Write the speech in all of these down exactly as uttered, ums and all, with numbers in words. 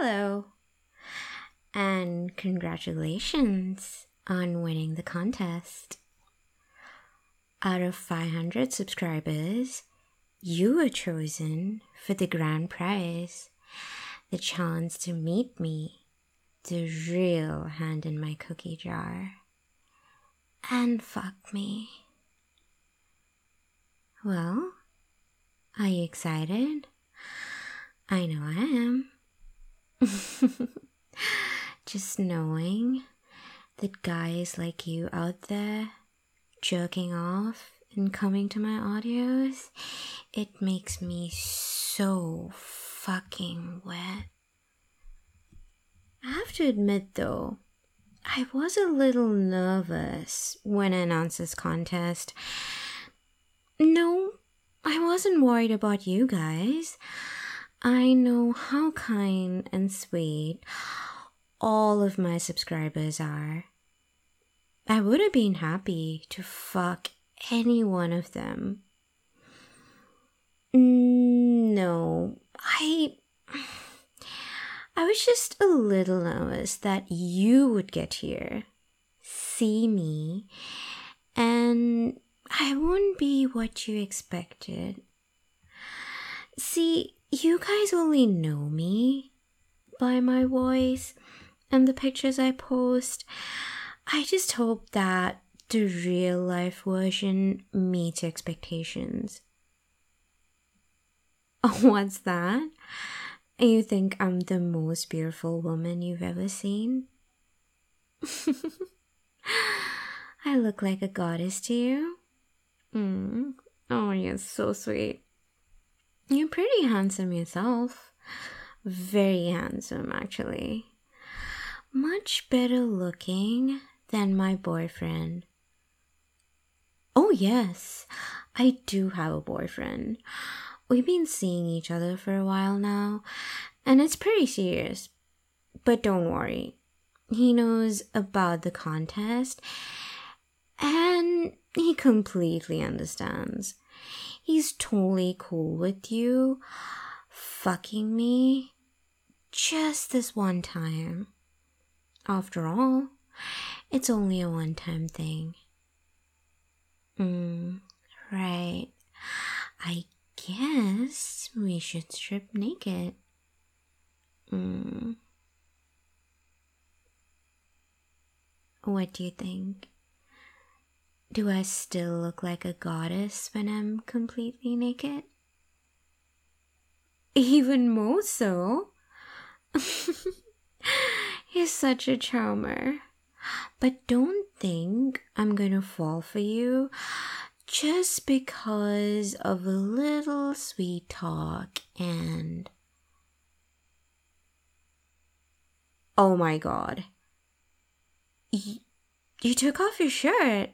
Hello. And congratulations on winning the contest. Out of five hundred subscribers, you were chosen for the grand prize, the chance to meet me, the real hand in my cookie jar, and fuck me. Well, are you excited? I know I am. Just knowing that guys like you out there jerking off and coming to my audios, it makes me so fucking wet. I have to admit though, I was a little nervous when I announced this contest. No, I wasn't worried about you guys. I know how kind and sweet all of my subscribers are. I would have been happy to fuck any one of them. No, I... I was just a little nervous that you would get here, see me, and I wouldn't be what you expected. See, you guys only know me by my voice and the pictures I post. I just hope that the real life version meets expectations. What's that? You think I'm the most beautiful woman you've ever seen? I look like a goddess to you? Mm. Oh, you're so sweet. You're pretty handsome yourself. Very handsome, actually. Much better looking than my boyfriend. Oh yes, I do have a boyfriend. We've been seeing each other for a while now, and it's pretty serious. But don't worry, he knows about the contest, and he completely understands. He's totally cool with you fucking me just this one time. After all, it's only a one-time thing. Hmm, right. I guess we should strip naked. Hmm. What do you think? Do I still look like a goddess when I'm completely naked? Even more so? You're such a charmer. But don't think I'm gonna fall for you just because of a little sweet talk and... Oh my god. Y- you took off your shirt.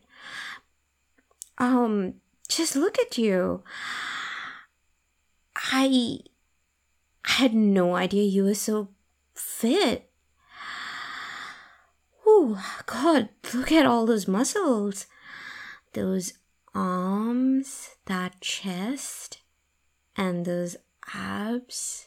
Um, just look at you. I... I had no idea you were so fit. Oh, God, look at all those muscles. Those arms, that chest, and those abs.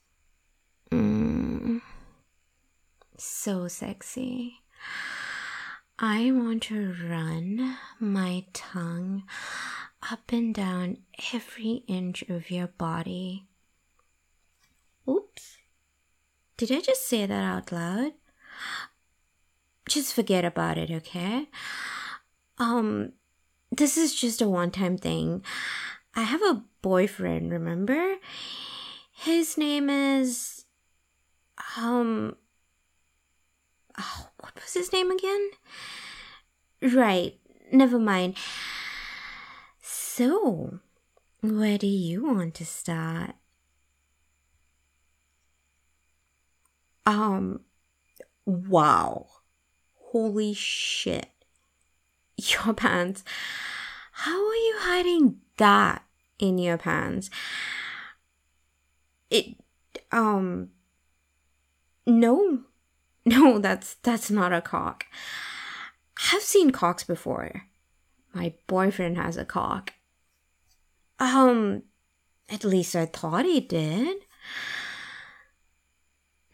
Mm, so sexy. I want to run my tongue up and down every inch of your body. Oops. Did I just say that out loud? Just forget about it, okay? Um, this is just a one-time thing. I have a boyfriend, remember? His name is... Um... Oh, what was his name again? Right, never mind. So, where do you want to start? Um, wow. Holy shit. Your pants. How are you hiding that in your pants? It, um, no. No, that's, that's not a cock. I've seen cocks before. My boyfriend has a cock. Um, at least I thought he did.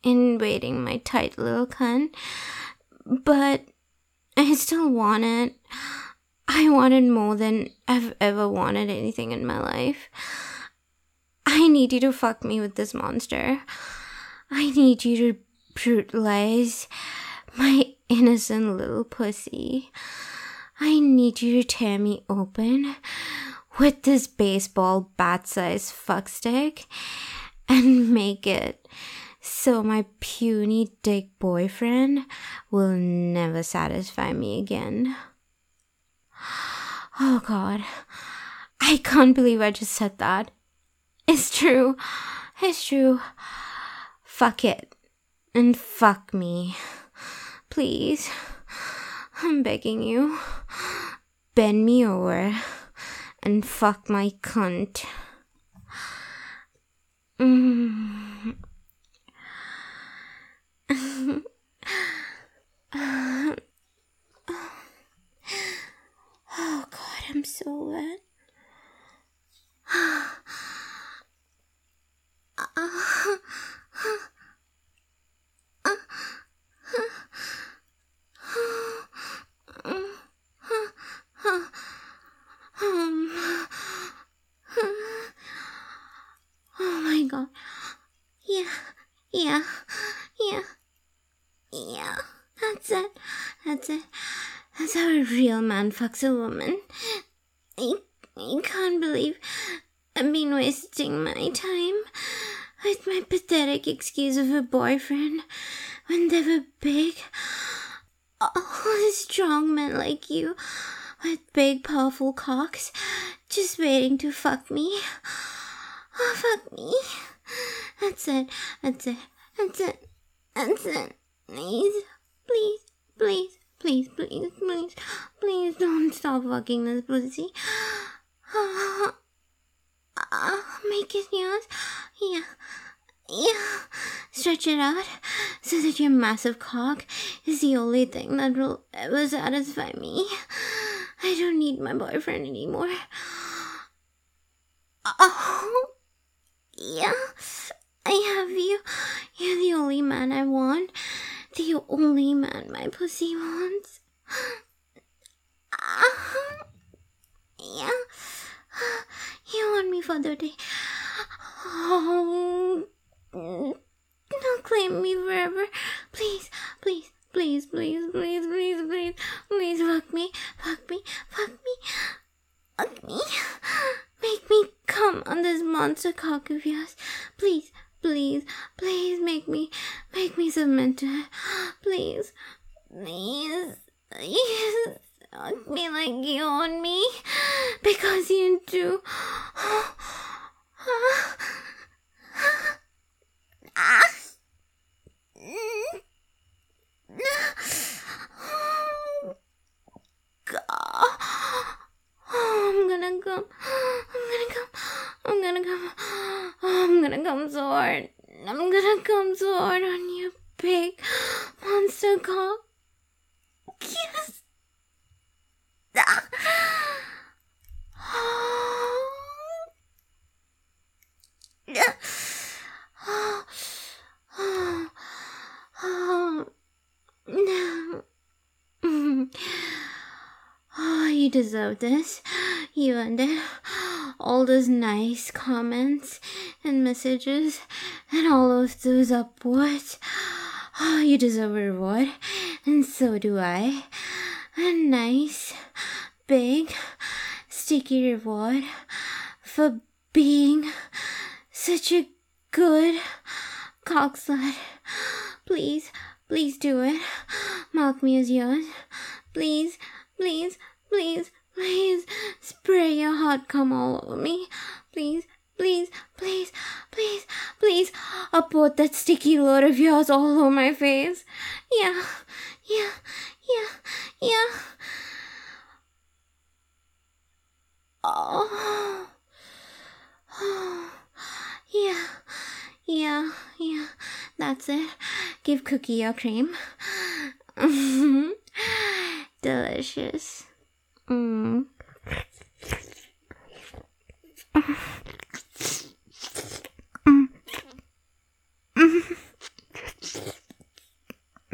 invading my tight little cunt. But I still want it. I want it more than I've ever wanted anything in my life. I need you to fuck me with this monster. I need you to brutalize my innocent little pussy. I need you to tear me open with this baseball bat-sized fuckstick and make it so my puny dick boyfriend will never satisfy me again. Oh God, I can't believe I just said that. It's true. It's true. Fuck it. And fuck me. Please. I'm begging you. Bend me over and fuck my cunt. Mm. Oh God, I'm so wet. Oh my God. Yeah, yeah, yeah, yeah. That's it. That's it. That's how a real man fucks a woman. I, I can't believe I've been wasting my time with my pathetic excuse of a boyfriend when they were big. Oh, strong men like you with big, powerful cocks just waiting to fuck me. Oh, fuck me. That's it. That's it. That's it. That's it. Please. Please. Please. Please. Please. Please. Please don't stop fucking this pussy. Uh, uh, make it yours. Yeah. Yeah. Stretch it out so that your massive cock is the only thing that will ever satisfy me. I don't need my boyfriend anymore. Oh. Yeah. I have you. You're the only man I want. The only man my pussy wants. Uh, yeah. You want me for the day. Oh. Don't claim me forever. Please, please, please, please, please, please, please, please, fuck me, fuck me, fuck me, fuck me. Make me come on this monster cock of yours. Please, please, please make me, make me submit to it. Please, please, please, fuck me like you want me, because you do. Ah. God. Oh, I'm gonna come. I'm gonna come. I'm gonna come. Oh, I'm gonna come so hard. I'm gonna come so hard on you, big monster cock. Yes. Ah. Oh. Yeah. Oh. Oh. Oh. No. Oh, you deserve this. You earned it. All those nice comments and messages and all of those upwards. Oh, you deserve a reward. And so do I. A nice, big, sticky reward for being such a good cock slut. Please, please do it. Mark me as yours. Please, please, please, please. Spray your hot cum all over me. Please, please, please, please, please. Upload that sticky load of yours all over my face. Yeah, yeah, yeah, yeah. Oh. Oh. Yeah, yeah, yeah. That's it. Give Cookie your cream. Delicious. Mm.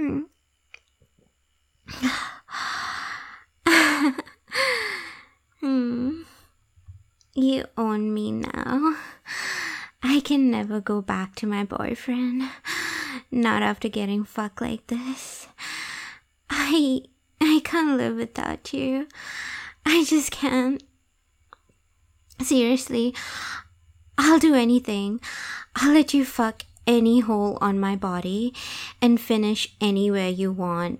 Hmm. You own me now. I can never go back to my boyfriend. Not after getting fucked like this. I I can't live without you. I just can't. Seriously, I'll do anything. I'll let you fuck any hole on my body and finish anywhere you want.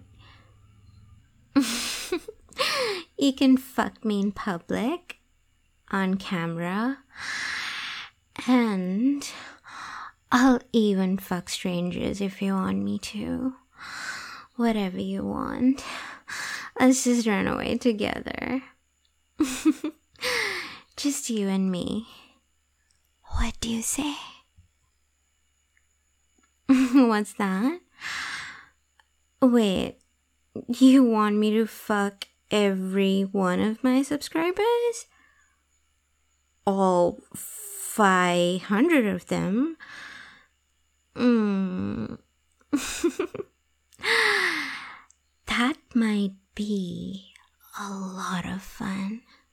You can fuck me in public, on camera, and I'll even fuck strangers if you want me to. Whatever you want. Let's just run away together. Just you and me. What do you say? What's that? Wait, you want me to fuck every one of my subscribers? All five hundred of them? Mm. That might be a lot of fun.